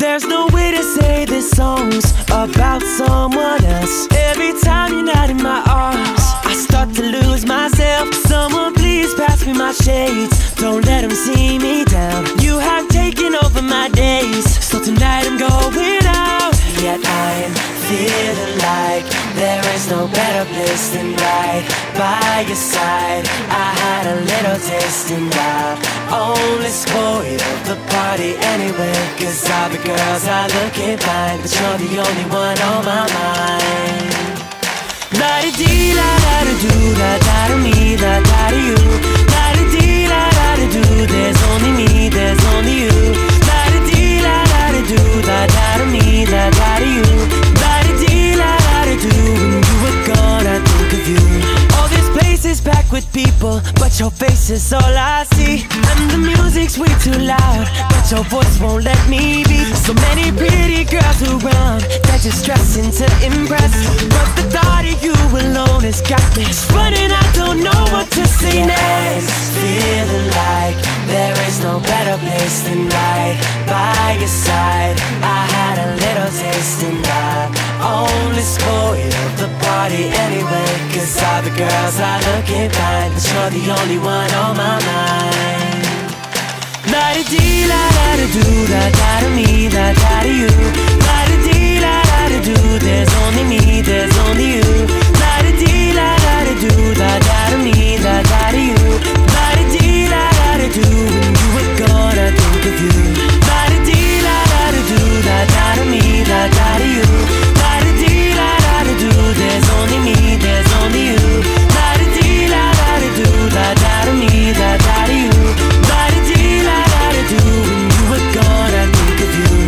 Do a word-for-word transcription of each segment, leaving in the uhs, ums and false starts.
There's no way to say this song's about someone else. Every time you're not in my arms, I start to lose myself. Someone please pass me my shades, don't let them see me down. You have taken over my days, so tonight I'm going out. Yet I'm feeling like there is no better place than right by your side. I had a little taste and I only spoiled the party anyway. Cause all the girls are looking fine, but you're the only one on my mind. La-di-dee, la-da-da-doo, la-da-da-me, la-da-da-you. La-di-dee, la-da-da-doo, there's only me, there's only you. La-di-dee, la-da-da-doo, la-da-da-me, la-da-da-you. La-di-dee, la-da-da-doo, when you were gone I think of you. All this place is packed with people, but your face is all I see. And the music's way too loud, but your voice won't let me be. So many pretty girls around, they're just dressing to impress. But the thought of you alone has got me running, I don't know what to say next. I'm feeling like there is no better place than right by your side. I had a little taste and I only spoiled the party anyway. Cause all the girls are looking fine, but you're the only one on my mind. La-di-dee, la-da-da-doo, la-da-da-me, la-da-da-you. La-di-dee, la-da-da-doo, there's only me, there's only you. La-di-dee, la-da-da-doo, la-da-da-me, la-da-da-you. La-di-dee, la-da-da-doo, when you were gone I think of you. La-di-dee, la-da-da-doo, la-da-da-me, la-da-da-you. La-di-dee, la-da-da-doo, there's only me, there's only you. La-di-dee, la-da-da-doo, la-da-da-me, la-da-da-you. La-di-dee, la-da-da-doo, when you were gone I think of you.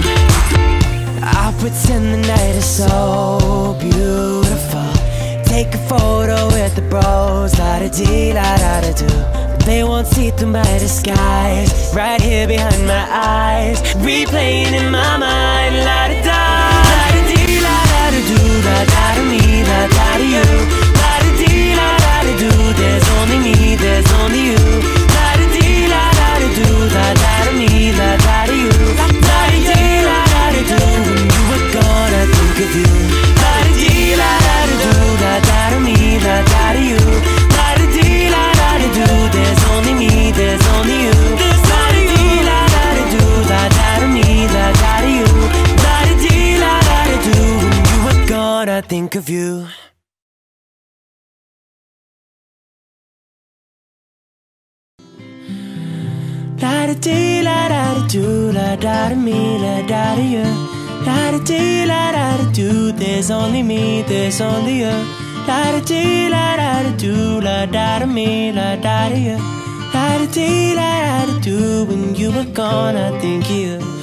I'll pretend the night is so beautiful, take a photo with the bros. La-da-dee, la-da-da-doo, they won't see through my disguise. Right here behind my eyes, replaying in my mind. La-da-da, la-da-dee, la-da-da-doo, la-da-da-me, la-da-da-you. La-da-dee, la-da-da-doo, there's only me, there's only you. La-da-dee, la-da-da-doo, la-da-da-me, la-da-da-you. La-da-dee, la-da-da-doo, when you were gone I think of you. La-da-dee, la-da-da-doo, la-da-da-me, la-da-da-you. La-da-dee, la-da-da-doo, there's only me, there's only you. La-da-dee, la-da-da-doo, la-da-da-me, la-da-da-you. La-da-dee, la-da-da-doo, when you were gone I think of you. La-da-dee, la-da-da-doo, la-da-da-me, la-da-da-you. La-da-dee, la-da-da-doo, there's only me, there's only you. La-da-dee, la-da-da-doo, la-da-da-me, la-da-da-you. La-da-dee, la-da-da-doo, when you were gone I think you.